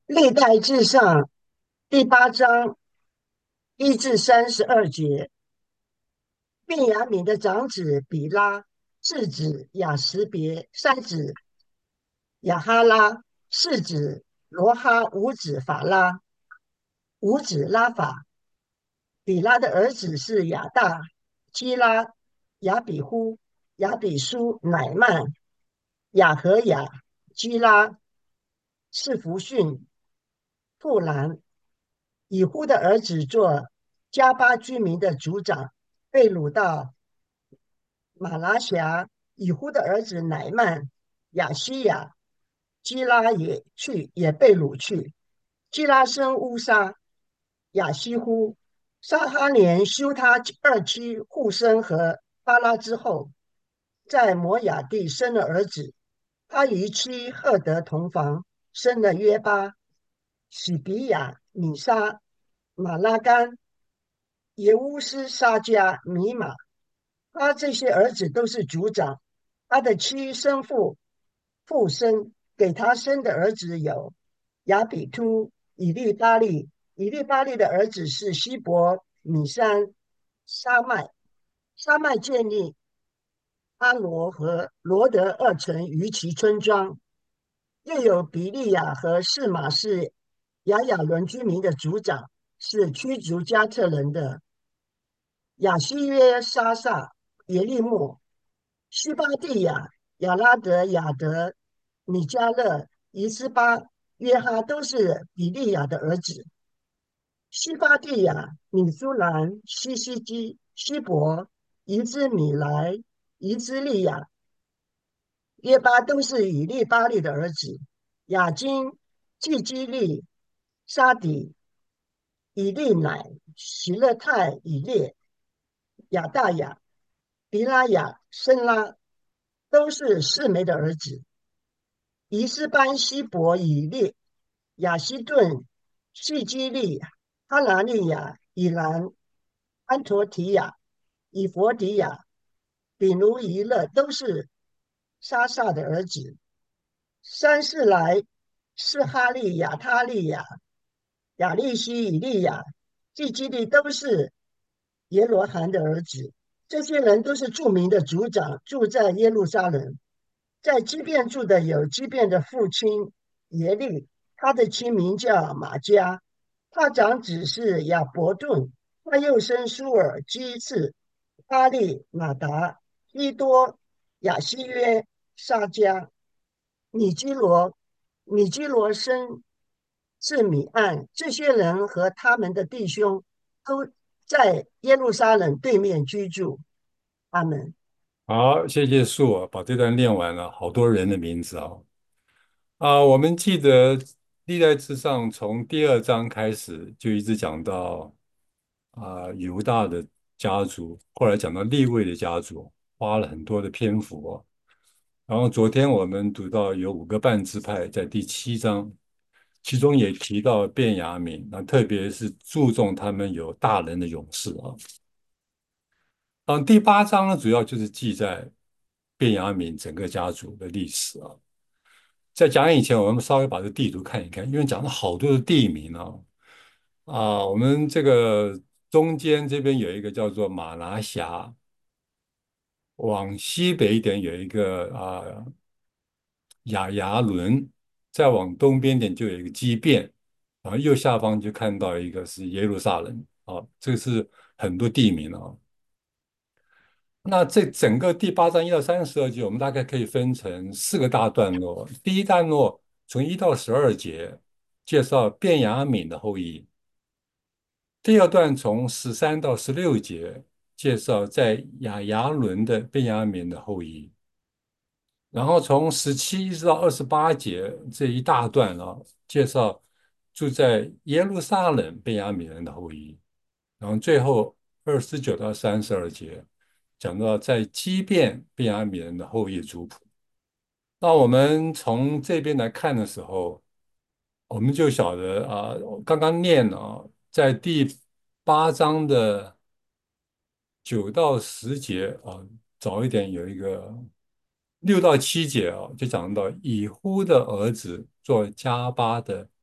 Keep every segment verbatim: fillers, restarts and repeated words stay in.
历代志上第八章一至三十二节，便雅悯的长子比拉，次子雅什别，三子亚哈拉，四子罗哈，五子法拉，五子拉法。比拉的儿子是亚大、基拉、亚比呼、亚比书、乃曼、雅和雅、基拉、是弗逊、富兰。以呼的儿子做加巴居民的族长，被掳到马拉辖。以呼的儿子乃曼、亚西亚、基拉也去，也被掳去。基拉生乌沙、亚西呼。撒哈连休他二妻户生和巴拉之后，在摩亚地生了儿子。他与妻赫德同房，生了约巴、喜比亚、米沙、马拉干、耶乌斯、沙加、米玛。他这些儿子都是族长。他的妻生父父生给他生的儿子有亚比突、以利巴利。以利巴利的儿子是希伯、米山、沙麦。沙麦建立阿罗和罗德二城于其村庄。又有比利亚和士马是亚雅伦居民的族长，是驱逐加特人的亚西约沙萨、耶利莫、西巴蒂亚、亚拉德、亚德、米迦勒、伊斯巴、约哈都是比利亚的儿子。西巴蒂亚、米苏兰、西西基、希伯、伊兹米莱、伊兹利亚、约巴都是以利巴利的儿子。亚金、季基利、沙底、以利乃、喜勒泰、以列、亚大雅、迪拉雅、申拉都是示梅的儿子。伊斯班、希伯、以列、亚希顿、细基利、哈拿利亚、以兰、安陀提亚、以佛迪亚、比努伊勒都是沙萨的儿子。三世来是哈利、亚他利亚、亚利西、以利亚、季基利都是耶罗罕的儿子。这些人都是著名的族长，住在耶路撒冷。在基遍住的有基遍的父亲耶利，他的亲名叫马加。他长子是亚伯顿，他又生舒尔、基次、巴利、马达、伊多、亚西约、撒加、米基罗。米基罗生是米暗。这些人和他们的弟兄都在耶路撒冷对面居住。阿门。 好，谢谢树啊，把这段念完了，好多人的名字啊。啊，我们记得历代志上从第二章开始就一直讲到啊犹大的家族，后来讲到利未的家族，花了很多的篇幅哦。然后昨天我们读到有五个半支派，在第七章，其中也提到便雅悯，那特别是注重他们有大能的勇士啊。嗯，第八章呢，主要就是记载便雅悯整个家族的历史啊。在讲以前，我们稍微把这地图看一看，因为讲了好多的地名啊。啊，我们这个中间这边有一个叫做马拿辖，往西北一点有一个啊亚牙伦，再往东边点就有一个基遍，然后右下方就看到一个是耶路撒冷啊，这个是很多地名啊。那这整个第八章一到三十二节，我们大概可以分成四个大段落。第一段落从一到十二节，介绍便雅悯的后裔；第二段从十三到十六节，介绍在亚牙伦的便雅悯的后裔；然后从十七一直到二十八节这一大段啊，介绍住在耶路撒冷便雅悯人的后裔；然后最后二十九到三十二节讲到在基遍便雅悯人的后裔族谱。那我们从这边来看的时候，我们就晓得啊，刚刚念啊，在第八章的九到十节啊，早一点有一个六到七节啊，就讲到以呼的儿子做加巴的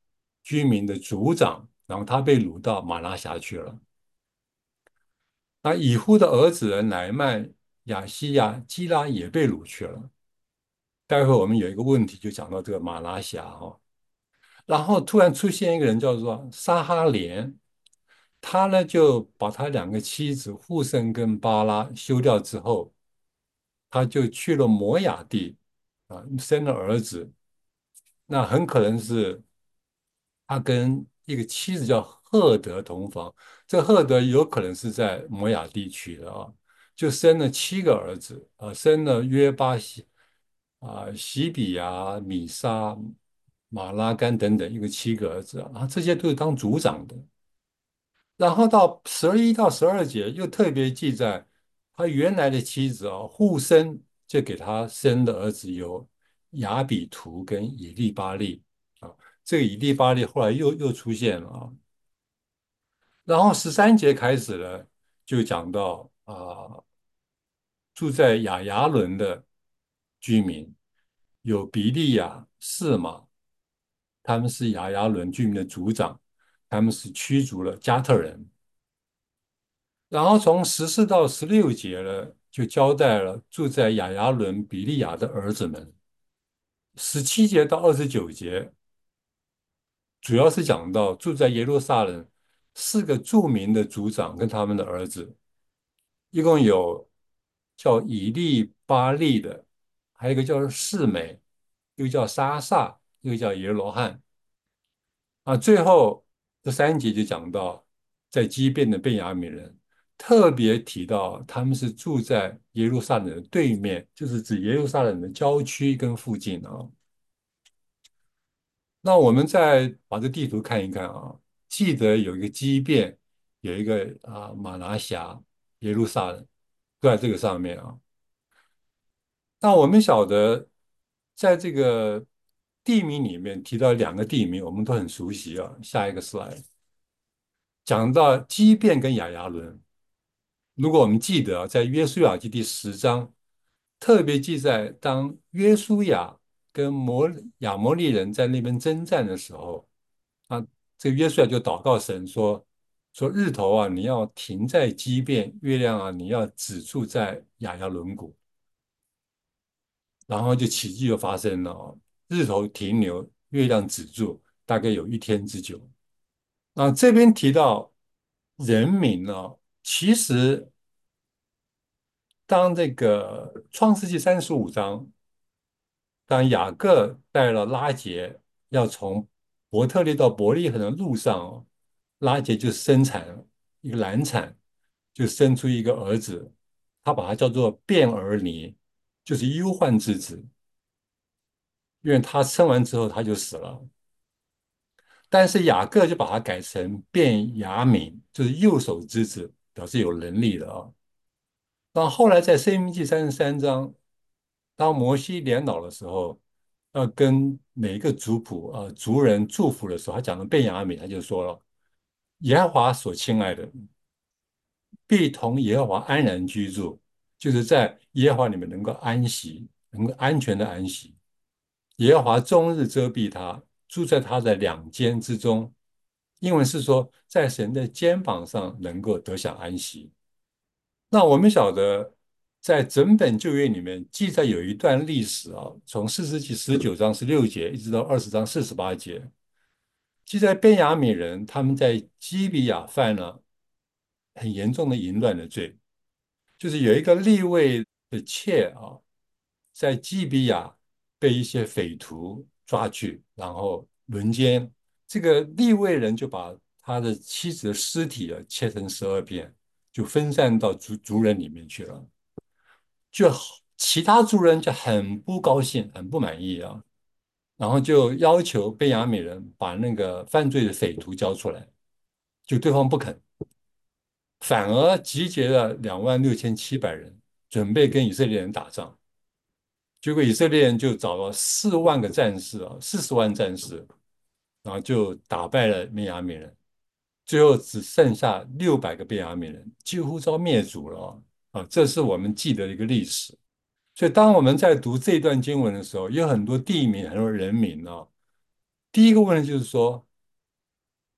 居民的族长，然后他被掳到马拉辖去了。那以呼的儿子乃曼、亚西亚、基拉也被掳去了。待会我们有一个问题就讲到这个马拉辖哦，然后突然出现一个人叫做撒哈连，他呢就把他两个妻子户圣跟巴拉休掉之后，他就去了摩亚地啊，生了儿子。那很可能是他跟一个妻子叫赫德同房，这赫德有可能是在摩亚地区的啊，就生了七个儿子啊，生了约巴西啊、西比亚、米沙、马拉干等等，一个七个儿子啊，这些都是当族长的。然后到十一到十二节又特别记载他原来的妻子啊，户生就给他生的儿子有亚比图跟以利巴利啊，这个以利巴利后来又又出现了啊。然后十三节开始呢，就讲到啊，住在亚亚伦的居民有比利亚、士玛，他们是亚亚伦居民的族长，他们是驱逐了加特人。然后从十四到十六节呢，就交代了住在亚亚伦比利亚的儿子们。十七节到二十九节，主要是讲到住在耶路撒冷四个著名的族长跟他们的儿子，一共有叫以利巴利的，还有一个叫示美，一个叫沙萨，一个叫耶罗汉。啊，最后这三节就讲到，在畸变的便雅悯人，特别提到他们是住在耶路撒冷的对面，就是指耶路撒冷的郊区跟附近啊。那我们再把这地图看一看啊，记得有一个畸变，有一个啊马拿辖、耶路撒冷都在这个上面啊。那我们晓得，在这个地名里面提到两个地名，我们都很熟悉啊。下一个 slide。讲到畸变跟亚亚伦，如果我们记得啊，在约书亚记第十章特别记载，当约书亚跟摩亚摩利人在那边征战的时候，啊，这个约书亚就祷告神说：说日头啊，你要停在畸变；月亮啊，你要止住在亚亚伦谷。然后就奇迹就发生了哦，日头停留，月亮止住，大概有一天之久。那这边提到人民呢，其实当这个创世纪三十五章，当雅各带了拉结要从伯特利到伯利恒的路上哦，拉结就生产了一个难产，就生出一个儿子，他把他叫做变儿尼，就是忧患之子，因为他生完之后他就死了。但是雅各就把它改成变雅悯，就是右手之子，表示有能力的啊。到后来在申命记三十三章，当摩西年老的时候，要跟每一个族谱啊、呃族人祝福的时候，他讲的变雅悯，他就说了：耶和华所亲爱的，必同耶和华安然居住，就是在耶和华里面能够安息，能够安全的安息。耶和华终日遮蔽他，住在他的两肩之中。英文是说，在神的肩膀上能够得享安息。那我们晓得，在整本旧约里面记载有一段历史啊，从四世纪十九章十六节一直到二十章四十八节，记载便雅悯人他们在基比亚犯了很严重的淫乱的罪，就是有一个利未的妾啊，在基比亚被一些匪徒抓去，然后轮奸。这个利未人就把他的妻子的尸体啊切成十二片，就分散到族族人里面去了。就其他族人就很不高兴，很不满意啊，然后就要求贝雅美人把那个犯罪的匪徒交出来，就对方不肯，反而集结了两万六千七百人，准备跟以色列人打仗。结果以色列人就找了四万个战士啊，四十万战士，然后就打败了便雅悯人，最后只剩下六百个便雅悯人，几乎遭灭族了啊！啊，这是我们记得的一个历史。所以，当我们在读这段经文的时候，有很多地名、很多人名啊。第一个问题就是说，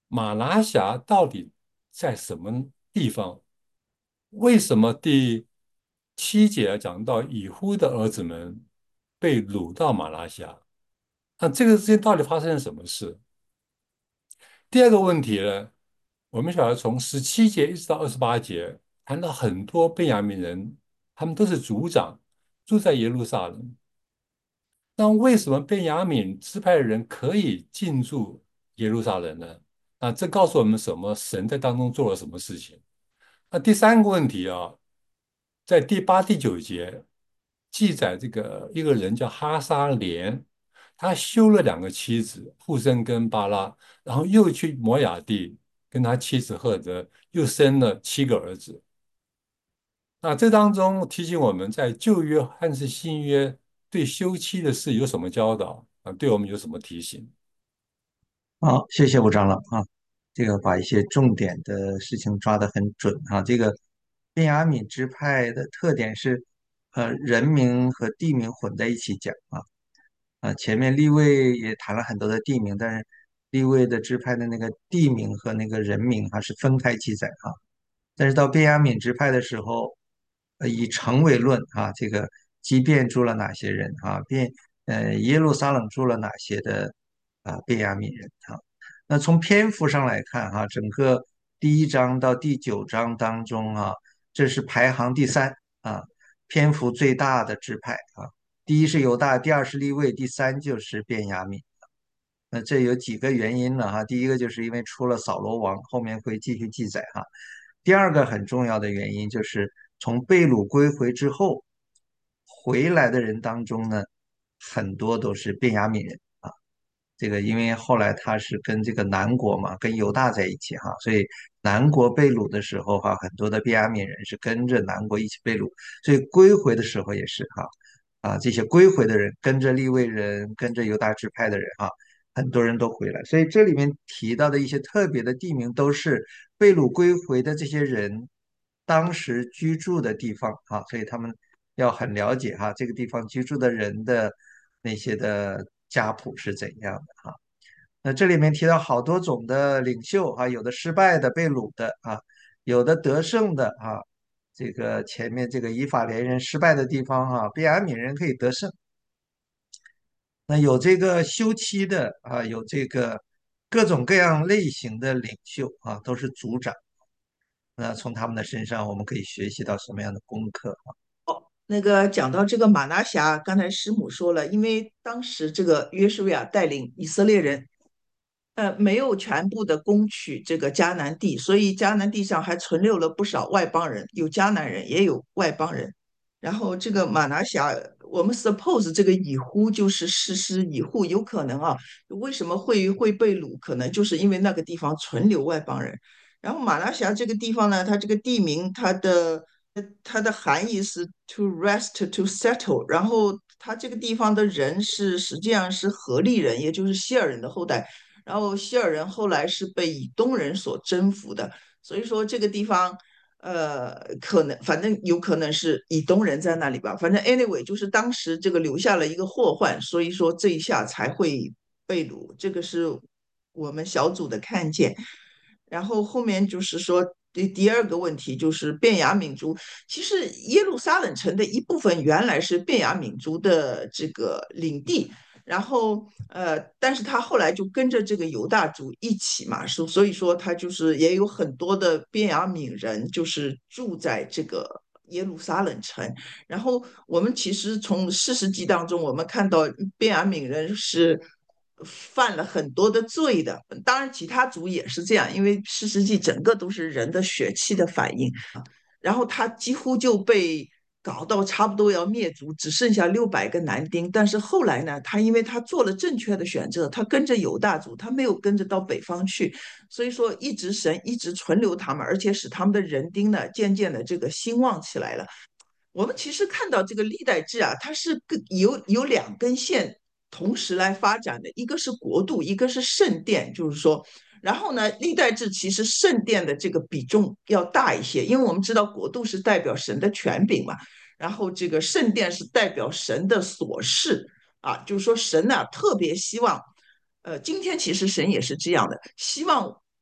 马拿辖到底在什么地方？为什么第七节讲到以呼的儿子们被掳到马拿辖？那这个之间到底发生了什么事？第二个问题呢，我们晓得从十七节一直到二十八节，谈到很多便雅悯人，他们都是族长，住在耶路撒冷。那为什么便雅悯支派的人可以进驻耶路撒冷呢？那这告诉我们什么？神在当中做了什么事情？那第三个问题啊，在第八、第九节记载，这个一个人叫哈沙莲，他休了两个妻子，户生跟巴拉，然后又去摩亚地跟他妻子赫德又生了七个儿子。那这当中提醒我们在旧约还是新约对休妻的事有什么教导啊？对我们有什么提醒？ 好，谢谢吴长老啊，这个把一些重点的事情抓得很准啊。这个便雅悯支派的特点是，呃，人名和地名混在一起讲啊。啊，前面立位也谈了很多的地名，但是立位的支派的那个地名和那个人名还是分开记载啊。但是到便雅悯支派的时候，呃，以城为论啊，这个基遍住了哪些人啊？便呃耶路撒冷住了哪些的啊便雅悯人啊？那从篇幅上来看哈、整个第一章到第九章当中啊，这是排行第三啊，篇幅最大的支派啊。第一是犹大，第二是利未，第三就是便雅悯。那这有几个原因呢？哈，第一个就是因为出了扫罗王，后面会继续记载哈。第二个很重要的原因就是从被掳归回之后，回来的人当中呢，很多都是便雅悯人啊。这个因为后来他是跟这个南国嘛，跟犹大在一起哈，所以南国被掳的时候哈，很多的便雅悯人是跟着南国一起被掳，所以归回的时候也是哈。啊，这些归回的人跟着利未人，跟着犹大支派的人哈，很多人都回来，所以这里面提到的一些特别的地名，都是被掳归回的这些人当时居住的地方啊，所以他们要很了解哈，这个地方居住的人的那些的家谱是怎样的哈。那这里面提到好多种的领袖啊，有的失败的被掳的啊，有的得胜的啊。这个前面这个以法莲人失败的地方啊，便雅悯人可以得胜。那有这个休妻的啊，有这个各种各样类型的领袖啊，都是族长。那从他们的身上，我们可以学习到什么样的功课啊？ 那个讲到这个马拿辖，刚才师母说了，因为当时这个约书亚带领以色列人，呃，没有全部的攻取这个迦南地，所以迦南地上还存留了不少外邦人，有迦南人，也有外邦人。然后这个马拿辖，我们 suppose 这个以呼就是士师以户，有可能啊，为什么会会被掳？可能就是因为那个地方存留外邦人。然后马拉峡这个地方呢，它这个地名，它的它的含义是 to rest to settle，然后它这个地方的人是实际上是何利人，也就是希尔人的后代。然后希尔人后来是被以东人所征服的，所以说这个地方，呃，可能反正有可能是以东人在那里吧。反正 anyway，就是当时这个留下了一个祸患，所以说这一下才会被掳。这个是我们小组的看见。然后后面就是说，第第二个问题就是便雅悯族，其实耶路撒冷城的一部分原来是便雅悯族的这个领地，然后呃，但是他后来就跟着这个犹大族一起嘛，所所以说他就是也有很多的便雅悯人，就是住在这个耶路撒冷城。然后我们其实从事实记当中，我们看到便雅悯人是犯了很多的罪的，当然其他族也是这样，因为事实记整个都是人的血气的反应。然后他几乎就被搞到差不多要灭族，只剩下六百个男丁。但是后来呢，他因为他做了正确的选择，他跟着犹大族，他没有跟着到北方去，所以说一直神一直存留他们，而且使他们的人丁呢渐渐的这个兴旺起来了。我们其实看到这个历代志啊，它是有有两根线同时来发展的，一个是国度，一个是圣殿，就是说，然后呢，历代志其实圣殿的这个比重要大一些，因为我们知道国度是代表神的权柄嘛，然后这个圣殿是代表神的所事啊，就是说神呢、啊特别希望，呃，今天其实神也是这样的，希望。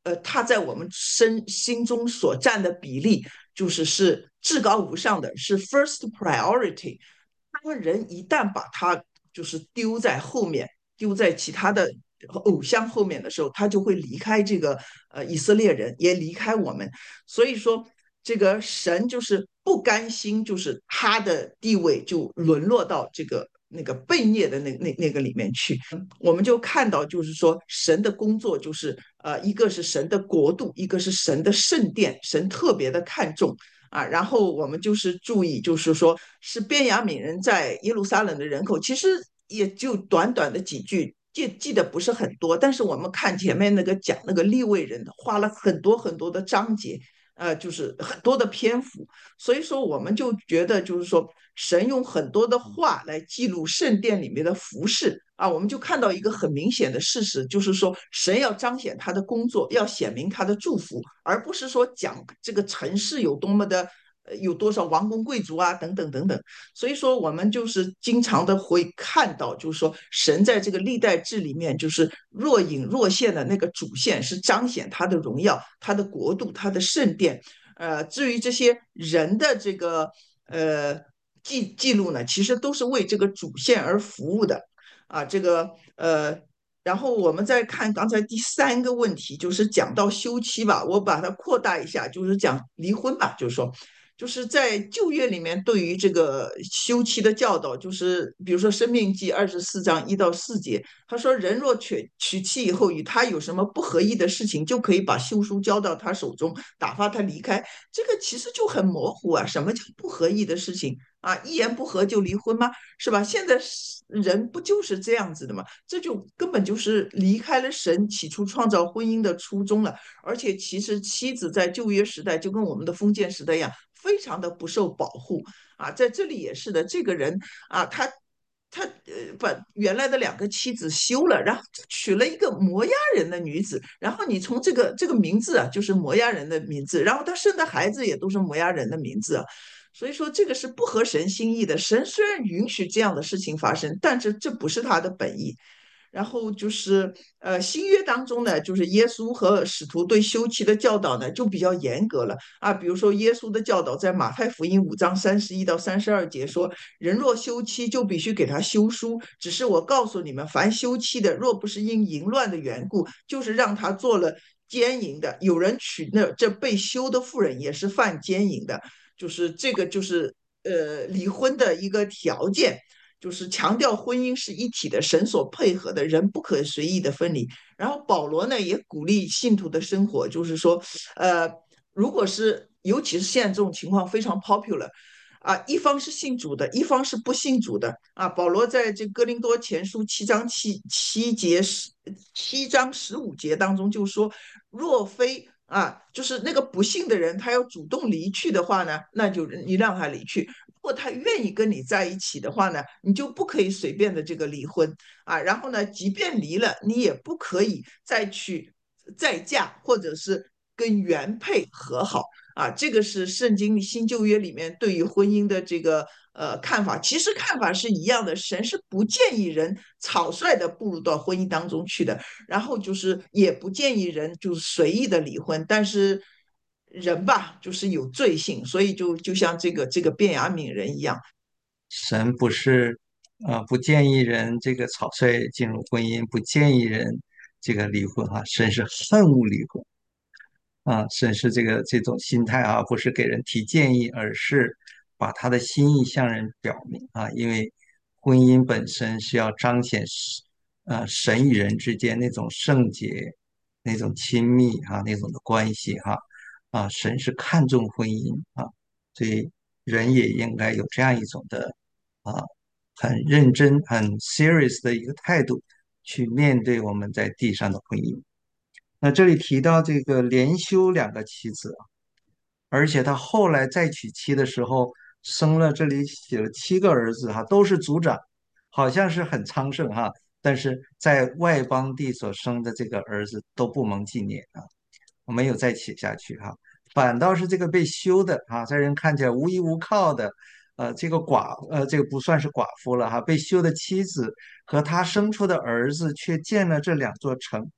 呃，他在我们身心中所占的比例，就是是至高无上的，是 first priority。当人一旦把他就是丢在后面，丢在其他的偶像后面的时候，他就会离开这个呃以色列人，也离开我们。所以说，这个神就是不甘心，就是他的地位就沦落到这个那个悖逆的那那那个里面去。我们就看到，就是说神的工作就是呃，一个是神的国度，一个是神的圣殿，神特别的看重。啊，然后我们就是注意，就是说是便雅悯人在耶路撒冷的人口，其实也就短短的几句，记记得不是很多，但是我们看前面那个讲那个利未人，花了很多很多的章节，呃，就是很多的篇幅，所以说我们就觉得就是说神用很多的话来记录圣殿里面的服饰啊，我们就看到一个很明显的事实，就是说神要彰显他的工作，要显明他的祝福，而不是说讲这个城市有多么的。有多少王公贵族啊，等等等等，所以说我们就是经常的会看到，就是说神在这个历代志里面，就是若隐若现的那个主线是彰显他的荣耀、他的国度、他的圣殿。呃，至于这些人的这个呃记记录呢，其实都是为这个主线而服务的啊。这个呃，然后我们再看刚才第三个问题，就是讲到休妻吧，我把它扩大一下，就是讲离婚吧，就是说。就是在旧约里面对于这个休妻的教导，就是比如说《生命记》二十四章一到四节，他说人若娶娶妻以后与他有什么不合意的事情，就可以把休书交到他手中，打发他离开。这个其实就很模糊啊，什么叫不合意的事情啊？一言不合就离婚吗？是吧？现在人不就是这样子的吗？这就根本就是离开了神起初创造婚姻的初衷了。而且其实妻子在旧约时代就跟我们的封建时代一样，非常的不受保护啊。在这里也是的，这个人啊，他他呃把原来的两个妻子休了，然后娶了一个摩押人的女子，然后你从这个这个名字啊，就是摩押人的名字，然后他生的孩子也都是摩押人的名字啊。所以说这个是不合神心意的。神虽然允许这样的事情发生，但是这不是他的本意。然后就是呃，新约当中呢，就是耶稣和使徒对休妻的教导呢，就比较严格了啊。比如说耶稣的教导在马太福音五章三十一到三十二节说：人若休妻，就必须给他休书。只是我告诉你们，凡休妻的，若不是因淫乱的缘故，就是让他做了奸淫的。有人娶那这被休的妇人，也是犯奸淫的。就是这个就是呃离婚的一个条件。就是强调婚姻是一体的，神所配合的，人不可随意的分离。然后保罗呢也鼓励信徒的生活，就是说，呃，如果是尤其是现在这种情况非常 popular。啊，一方是信主的，一方是不信主的啊。保罗在这哥林多前书七章七七节十七章十五节当中就说，若非啊，就是那个不信的人，他要主动离去的话呢，那就你让他离去。如果他愿意跟你在一起的话呢，你就不可以随便的这个离婚啊。然后呢，即便离了，你也不可以再去再嫁，或者是跟原配和好啊。这个是圣经新旧约里面对于婚姻的这个呃看法，其实看法是一样的。神是不建议人草率的步入到婚姻当中去的，然后就是也不建议人就是随意的离婚，但是。人吧，就是有罪性，所以就就像这个这个卞雅悯人一样。 神不是啊、呃不建议人这个草率进入婚姻，不建议人这个离婚哈、神是恨恶离婚啊，神是这个这种心态啊，不是给人提建议，而是把他的心意向人表明啊，因为婚姻本身是要彰显呃神与人之间那种圣洁、那种亲密哈、那种的关系哈啊，神是看重婚姻啊，所以人也应该有这样一种的啊很认真、很 serious 的一个态度去面对我们在地上的婚姻。那这里提到这个连休两个妻子啊，而且他后来再娶妻的时候，生了这里写了七个儿子哈，都是族长，好像是很昌盛哈，但是在外邦地所生的这个儿子都不蒙纪念啊，没有再写下去哈，反倒是这个被休的啊，在人看起来无依无靠的，呃，这个寡呃这个不算是寡妇了哈，被休的妻子和他生出的儿子却建了这两座城。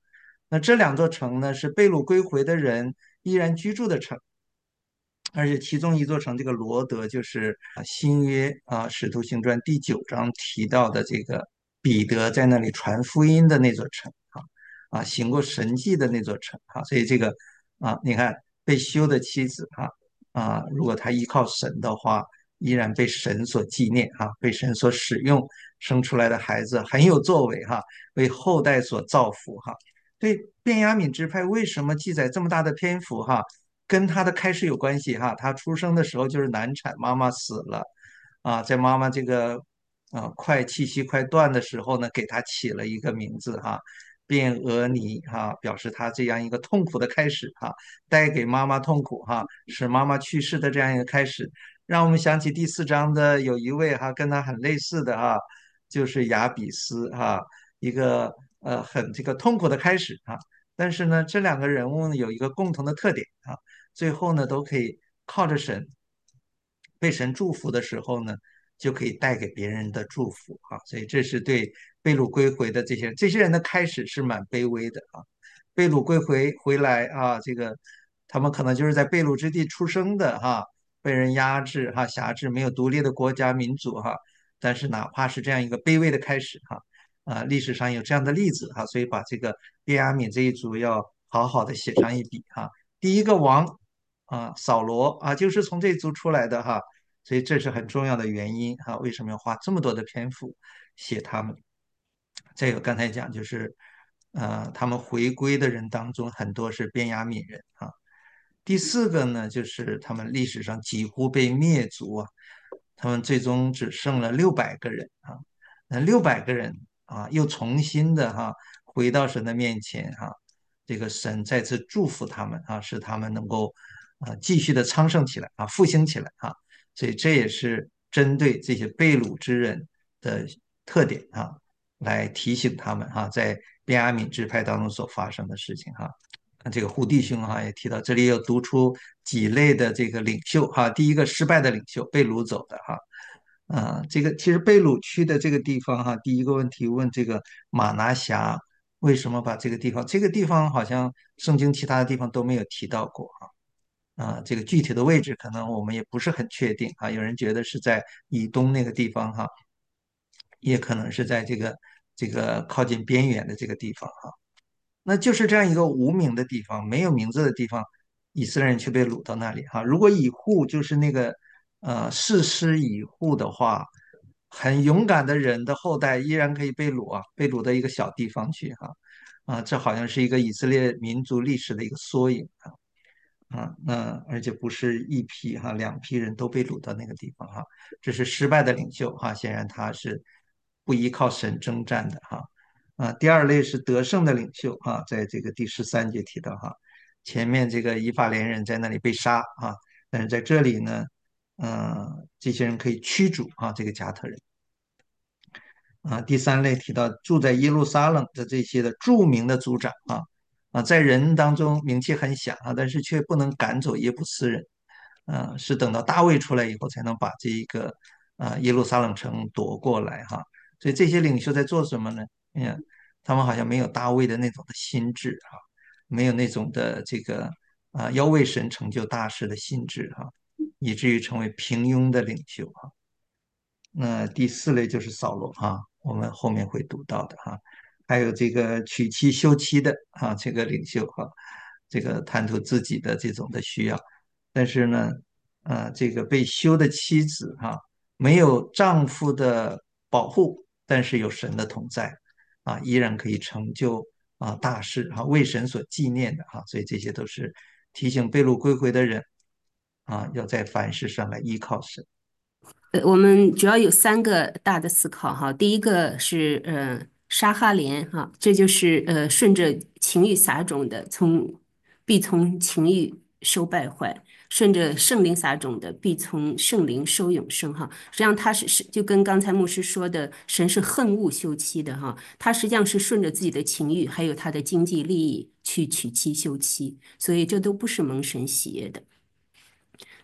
那这两座城呢，是被掳归回的人依然居住的城。而且其中一座城，这个罗德，就是啊新约啊《使徒行传》第九章提到的这个彼得在那里传福音的那座城啊啊行过神迹的那座城啊，所以这个啊你看被休的妻子啊啊，如果她依靠神的话，依然被神所纪念啊，被神所使用，生出来的孩子很有作为哈、为后代所造福哈、对，便雅悯支派为什么记载这么大的篇幅哈？跟他的开始有关系哈。他出生的时候就是难产，妈妈死了啊，在妈妈这个啊快气息快断的时候呢，给他起了一个名字哈，卞俄尼哈，表示他这样一个痛苦的开始哈，带给妈妈痛苦哈，使妈妈去世的这样一个开始，让我们想起第四章的有一位哈跟他很类似的哈，就是雅比斯哈，一个呃很这个痛苦的开始啊。但是呢，这两个人物呢有一个共同的特点啊，最后呢都可以靠着神，被神祝福的时候呢，就可以带给别人的祝福啊。所以这是对被掳归回的这些人，这些人的开始是蛮卑微的啊。被掳归回回来啊，这个他们可能就是在被掳之地出生的哈、被人压制哈、辖制，没有独立的国家民族哈、但是哪怕是这样一个卑微的开始哈、啊，历史上有这样的例子哈、所以把这个便雅悯这一族要好好的写上一笔哈、第一个王啊，扫罗啊，就是从这一族出来的哈、所以这是很重要的原因哈、为什么要花这么多的篇幅写他们？再有刚才讲就是，呃，他们回归的人当中很多是便雅悯人啊。第四个呢，就是他们历史上几乎被灭族啊，他们最终只剩了六百个人啊。那六百个人啊，又重新的哈、回到神的面前哈、这个神再次祝福他们啊，使他们能够啊继续的昌盛起来啊，复兴起来啊。所以这也是针对这些被掳之人的特点啊，来提醒他们哈、在便雅悯支派当中所发生的事情哈、这个胡弟兄哈、也提到，这里有读出几类的这个领袖哈、第一个失败的领袖被掳走的哈、啊，这个其实贝鲁区的这个地方哈，第一个问题问这个马拿辖为什么把这个地方，这个地方好像圣经其他的地方都没有提到过啊。啊，这个具体的位置可能我们也不是很确定啊。有人觉得是在以东那个地方哈，也可能是在这个这个靠近边缘的这个地方哈。那就是这样一个无名的地方，没有名字的地方，以色列人却被掳到那里哈。如果以户就是那个呃士师以户的话，很勇敢的人的后代依然可以被掳啊，被掳到一个小地方去哈。啊，这好像是一个以色列民族历史的一个缩影啊。啊，那而且不是一批哈，两批人都被掳到那个地方哈，这是失败的领袖哈，显然他是不依靠神征战的哈。啊，第二类是得胜的领袖啊，在这个第十三节提到哈，前面这个以法莲人在那里被杀啊，但是在这里呢，嗯、这些人可以驱逐啊这个加特人。啊，第三类提到住在耶路撒冷的这些的著名的族长啊，啊，在人当中名气很响啊，但是却不能赶走耶布斯人，啊，是等到大卫出来以后才能把这一个啊耶路撒冷城夺过来哈。所以这些领袖在做什么呢？嗯，他们好像没有大卫的那种的心智哈，没有那种的这个啊要为神成就大事的心智哈，以至于成为平庸的领袖哈。那第四类就是扫罗哈，我们后面会读到的哈，还有这个娶妻休妻的啊，这个领袖哈，这个贪图自己的这种的需要，但是呢，啊，这个被休的妻子哈，没有丈夫的保护，但是有神的同在啊，依然可以成就啊大事哈，为神所纪念的哈，所以这些都是提醒被掳归回的人啊，要在凡事上来依靠神。 呃，我们主要有三个大的思考哈。第一个是呃沙哈连哈，这就是呃顺着情欲撒种的，从必从情欲收败坏；顺着圣灵撒种的，必从圣灵收永生哈。实际上他是是就跟刚才牧师说的，神是恨恶休妻的哈，他实际上是顺着自己的情欲还有他的经济利益去娶妻休妻，所以这都不是蒙神喜悦的。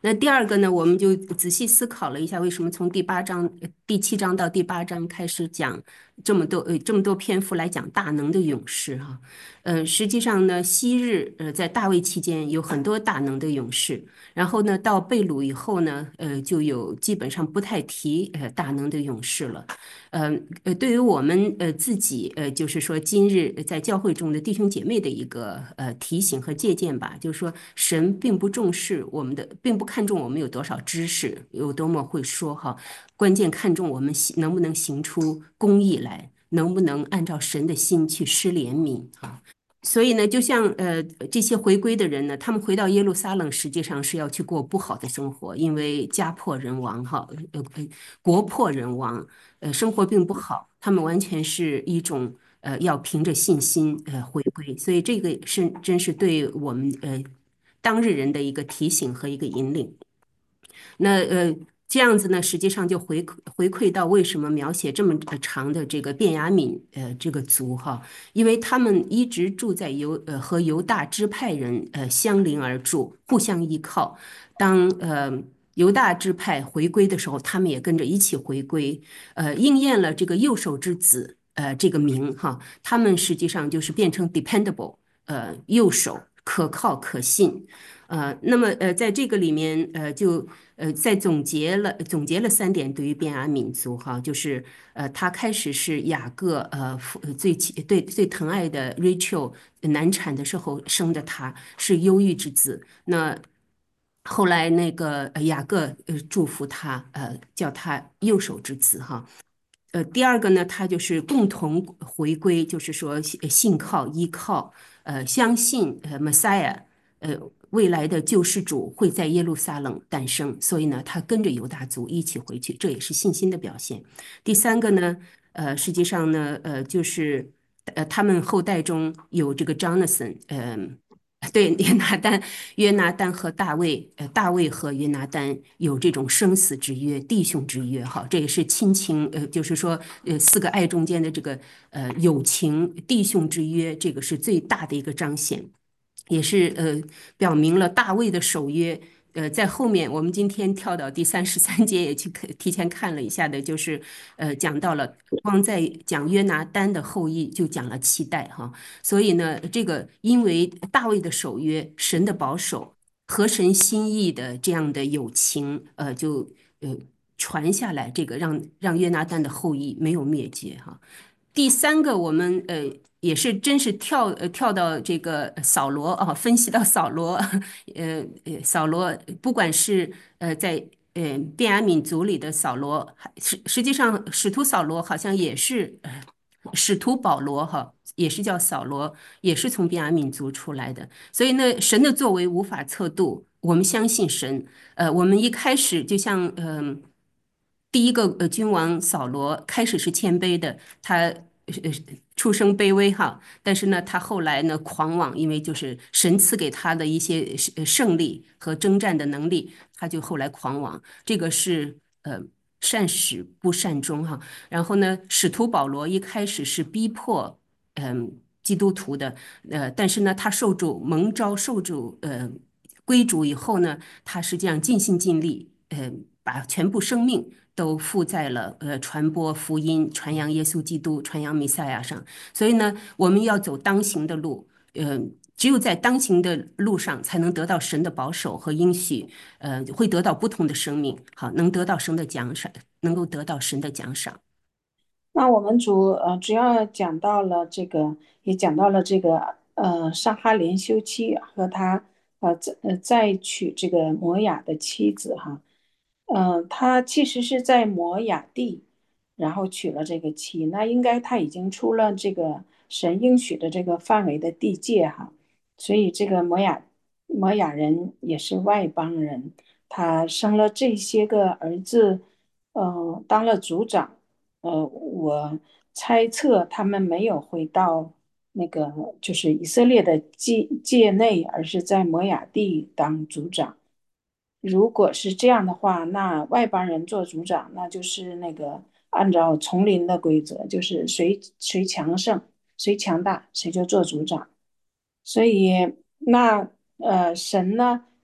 那第二个呢，我们就仔细思考了一下，为什么从第八章、呃第七章到第八章开始讲这么多呃这么多篇幅来讲大能的勇士哈。呃，实际上呢，昔日呃在大卫期间有很多大能的勇士，然后呢到被掳以后呢，呃就有基本上不太提呃大能的勇士了。呃呃，对于我们呃自己呃，就是说今日在教会中的弟兄姐妹的一个呃提醒和借鉴吧，就是说神并不重视我们的，并不看重我们有多少知识，有多么会说哈，关键看重我们行能不能行出公义来，能不能按照神的心去施怜悯啊。所以呢，就像呃这些回归的人呢，他们回到耶路撒冷，实际上是要去过不好的生活，因为家破人亡哈，呃呃国破人亡，呃生活并不好，他们完全是一种呃要凭着信心呃回归，所以这个是真是对我们呃当日人的一个提醒和一个引领。那呃，这样子呢，实际上就回回馈到为什么描写这么呃长的这个便雅悯呃这个族哈，因为他们一直住在犹呃和犹大支派人呃相邻而住，互相依靠。当呃犹大支派回归的时候，他们也跟着一起回归，呃，应验了这个右手之子呃这个名哈，他们实际上就是变成 dependable 呃右手可靠可信。呃，那么呃，在这个里面，呃，就呃，在总结了总结了三点对于便雅悯族哈，就是呃，他开始是雅各呃父最对最疼爱的 Rachel 难产的时候生的他，是忧郁之子。那后来那个呃雅各呃祝福他，呃叫他右手之子哈。呃，第二个呢，他就是共同回归，就是说信信靠、依靠，呃，相信呃 Messiah，呃，未来的救世主会在耶路撒冷诞生，所以呢，他跟着犹大族一起回去，这也是信心的表现。第三个呢，呃，实际上呢，呃，就是呃，他们后代中有这个 Jonathan，嗯、对，约拿丹、约拿丹和大卫，呃，大卫和约拿丹有这种生死之约、弟兄之约，哈，这也是亲情，呃，就是说，呃，四个爱中间的这个呃友情、弟兄之约，这个是最大的一个彰显。也是呃表明了大卫的守约。呃，在后面我们今天跳到第三十三节也去提前看了一下的，就是呃讲到了光在讲约拿丹的后裔就讲了七代哈，所以呢，这个因为大卫的守约，神的保守，合神心意的这样的友情，呃，就呃传下来，这个让让约拿丹的后裔没有灭绝哈。第三个，我们呃也是真是跳呃跳到这个扫罗啊，分析到扫罗，呃呃扫罗不管是呃在呃便雅悯族里的扫罗，还实实际上使徒扫罗好像也是呃使徒保罗哈，也是叫扫罗，也是从便雅悯族出来的，所以呢，神的作为无法测度，我们相信神。呃，我们一开始就像嗯、呃第一个呃君王扫罗开始是谦卑的，他呃出生卑微哈，但是呢，他后来呢狂妄，因为就是神赐给他的一些呃胜利和征战的能力，他就后来狂妄，这个是呃善始不善终哈。然后呢，使徒保罗一开始是逼迫嗯、基督徒的，呃，但是呢，他受主蒙召受主呃归主以后呢，他实际上尽心尽力，呃，把全部生命都付在了呃传播福音、传扬耶稣基督、传扬弥赛亚上。所以呢，我们要走当行的路，呃，只有在当行的路上，才能得到神的保守和应许，呃，会得到不同的生命，好，能得到神的奖赏，能够得到神的奖赏。 那我们主呃主要讲到了这个，也讲到了这个呃撒哈连休妻和他呃再呃再娶这个摩雅的妻子哈，嗯、呃，他其实是在摩雅地，然后娶了这个妻，那应该他已经出了这个神应许的这个范围的地界哈，所以这个摩雅摩雅人也是外邦人，他生了这些个儿子，呃，当了族长。呃，我猜测他们没有回到那个就是以色列的界界内，而是在摩亚地当族长。如果是这样的话，那外邦人做族长，那就是那个按照丛林的规则，就是谁谁强盛，谁强大，谁就做族长。所以那呃，神呢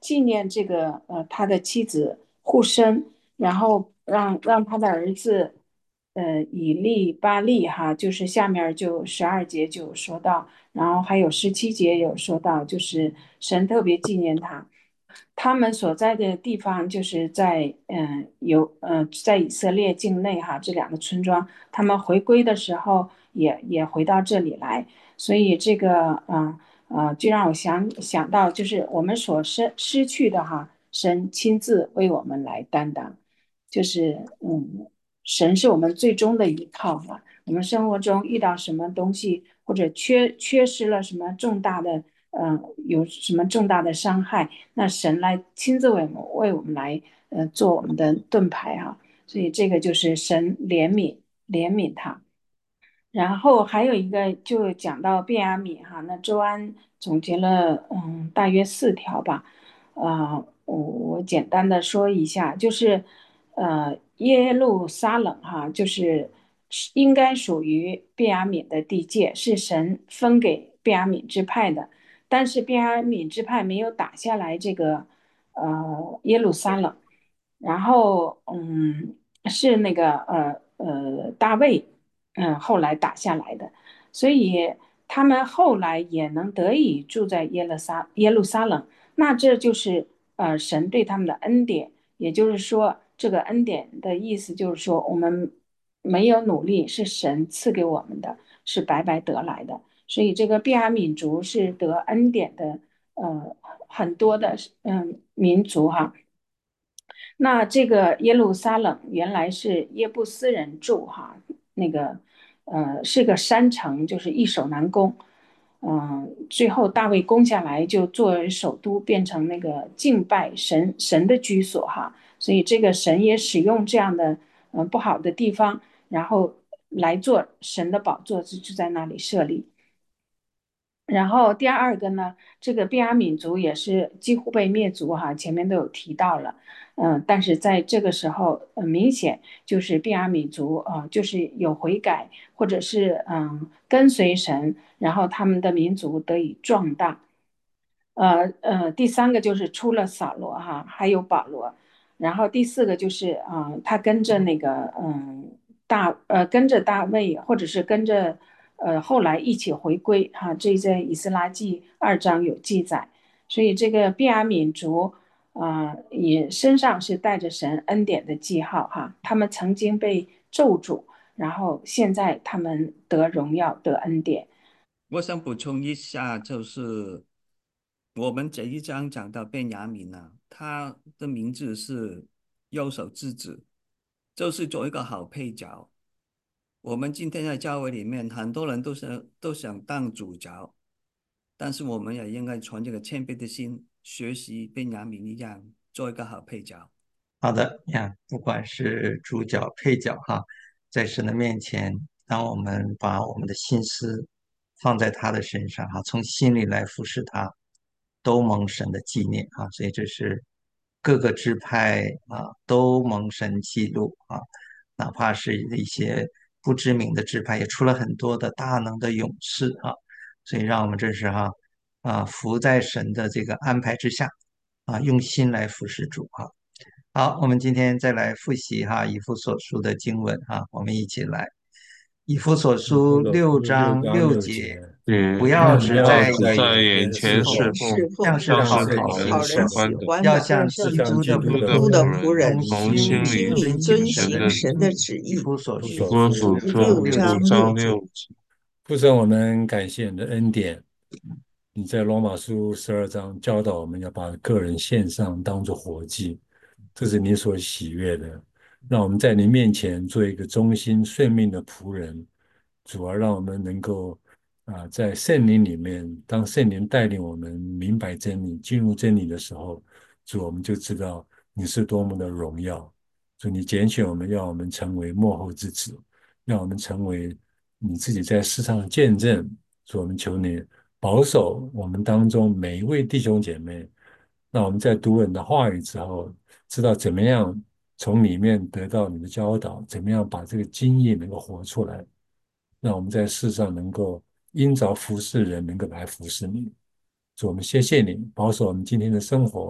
纪念这个呃他的妻子护生，然后让让他的儿子呃以利巴利哈，就是下面就十二节就有说到，然后还有十七节有说到，就是神特别纪念他。他们所在的地方就是在嗯有呃在以色列境内哈，这两个村庄，他们回归的时候也也回到这里来，所以这个嗯呃呃就让我想想到，就是我们所失失去的哈，神亲自为我们来担当，就是嗯神是我们最终的依靠嘛。我们生活中遇到什么东西，或者缺缺失了什么重大的，嗯、呃有什么重大的伤害，那神来亲自为我们为我们来呃做我们的盾牌哈、所以这个就是神怜悯怜悯他。然后还有一个就讲到便雅悯哈，那周安总结了嗯大约四条吧，啊、我我简单的说一下，就是呃耶路撒冷哈，就是应该属于便雅悯的地界，是神分给便雅悯支派的，但是便雅悯支派没有打下来这个呃耶路撒冷，然后嗯是那个呃呃大卫。嗯，后来打下来的，所以他们后来也能得以住在耶路撒耶路撒冷，那这就是呃神对他们的恩典，也就是说，这个恩典的意思就是说，我们没有努力，是神赐给我们的，是白白得来的，所以这个便雅悯族是得恩典的，呃，很多的嗯民族哈。那这个耶路撒冷原来是耶布斯人住哈，那个呃是个山城，就是易守难攻。嗯、最后大卫攻下来，就作为首都，变成那个敬拜神神的居所哈。所以这个神也使用这样的嗯、呃不好的地方，然后来做神的宝座，就就在那里设立。然后第二个呢，这个便雅悯族也是几乎被灭族哈，前面都有提到了，嗯，但是在这个时候，呃，明显就是便雅悯族啊、呃就是有悔改，或者是嗯跟随神，然后他们的民族得以壮大。呃呃，第三个就是出了扫罗哈，还有保罗，然后第四个就是啊、呃他跟着那个嗯大呃跟着大卫，或者是跟着呃后来一起回归哈，这在以斯拉记二章有记载，所以这个便雅悯族啊、呃也身上是带着神恩典的记号哈，他们曾经被咒诅，然后现在他们得荣耀得恩典。 我想补充一下，就是我们这一章讲到便雅悯啊，他的名字是右手之子，就是做一个好配角。我们今天在教会里面，很多人都是都想当主角，但是我们也应该存这个谦卑的心，学习便雅悯一样，做一个好配角。 好的呀，不管是主角、配角哈，在神的面前，当我们把我们的心思放在他的身上哈，从心里来服侍他，都蒙神的纪念啊。所以这是各个支派啊都蒙神记录啊，哪怕是一些不知名的支派，也出了很多的大能的勇士啊。所以让我们真是哈啊服在神的这个安排之下啊，用心来服侍主啊。好，我们今天再来复习哈以弗所书的经文哈，我们一起来。以弗所以弗书六所书六章章六节， 六节， 不也要只不要不要在只在在眼眼眼前前侍前侍奉， 侍奉， 侍奉像是像是讨人像是讨讨人喜欢的， 喜欢的， 要欢的， 像基像督的基督的督仆人， 的仆人， 仆人， 从从心里心里心里遵行遵神的神的行神的旨以意。 弗所不书所书歌主六章中六六节。 章六章六节， 六节。 父神，我们感谢你的恩典。你在罗马书十二章教导我们要把个人献上，当作活祭，这是你所喜悦的。让我们在你面前做一个忠心顺命的仆人，主而让我们能够啊、在圣灵里面，当圣灵带领我们明白真理、进入真理的时候，主我们就知道你是多么的荣耀。主，你拣选我们，要我们成为幕后之子，让我们成为你自己在世上的见证。主，我们求你保守我们当中每一位弟兄姐妹，让我们在读了你的话语之后，知道怎么样从里面得到你的教导，怎么样把这个经验能够活出来，让我们在世上能够因着服侍人，能够来服侍你。主，我们谢谢你，保守我们今天的生活，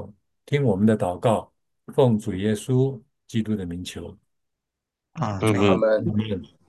听我们的祷告，奉主耶稣基督的名求， 啊， 嗯没阿嗯。 门。